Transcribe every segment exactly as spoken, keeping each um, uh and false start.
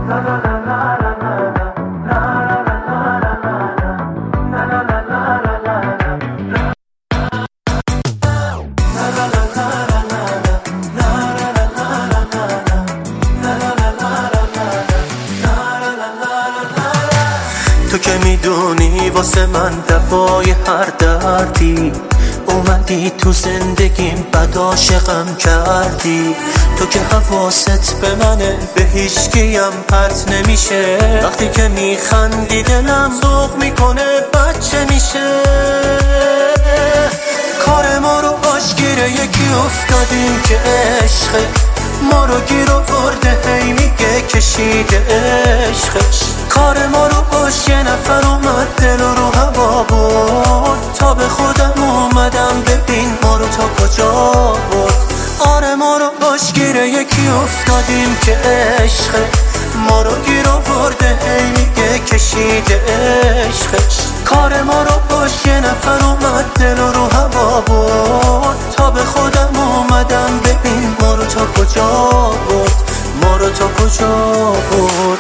تو که میدونی واسه من دوای هر دردی، اومدی تو زندگیم بد عاشقم کردی. تو که حواست به منه به هیچکیم پرت نمیشه، وقتی که میخندی دلم ذوق میکنه بچه میشه. کار ما رو آشگیره یکی افتادیم که عشقه ما رو گیر آورده، هی میگه کشیده عشقش. کار ما رو باش یه نفر اومد دل رو هوا برد، تا به خودم اومدم ببین ما رو تا کجا برد. آره ما رو باش گیره یکی افتادیم که عشقه ما رو گیر آورده، هی میگه کشیده عشقش. کار ما رو باش یه نفر اومد دل رو هوا برد، تا به خودم اومدم ببین ما رو تا کجا برد، ما رو تا کجا برد.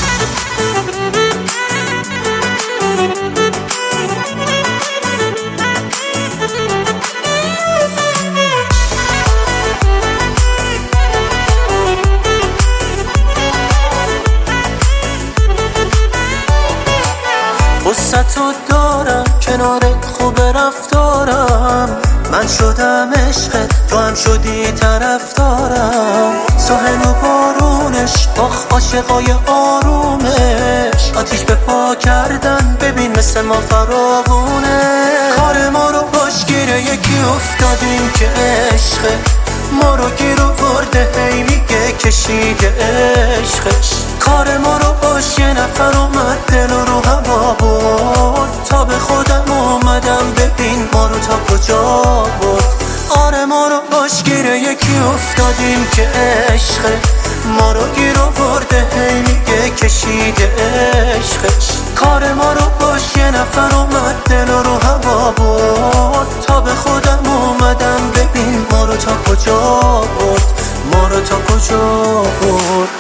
قصتو دارم کنارت خوب رفتارم، من شدم عشقت تو هم شدی طرفدارم. ساحل و بارونش باخ عاشقای آرومش، آتیش به پا کردن ببین مثل ما فراوونه. کار ما رو باش گیره یکی افتادیم که عشقه ما رو گیر آورده، هی میگه کشیده عشقش. کار ما رو باش یه نفر اومد دل رو هوا برد، تا به خودم اومدم ببین ما رو تا کجا برد. آره ما رو باش گیره یکی افتادیم که عشقه ما رو گیر آورده، هی میگه کشیده عشقش. کار ما رو باش یه نفر اومد دل رو هوا برد، تا به خودم اومدم ببین ما رو تا کجا برد، ما رو تا کجا برد.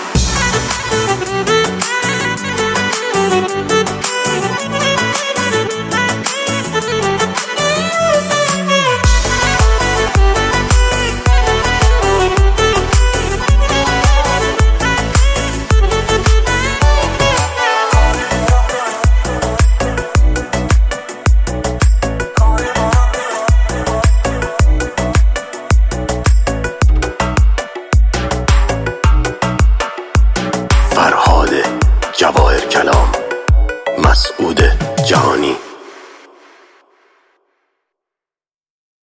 فرهاد جواهر کلام، مسعود جهانی.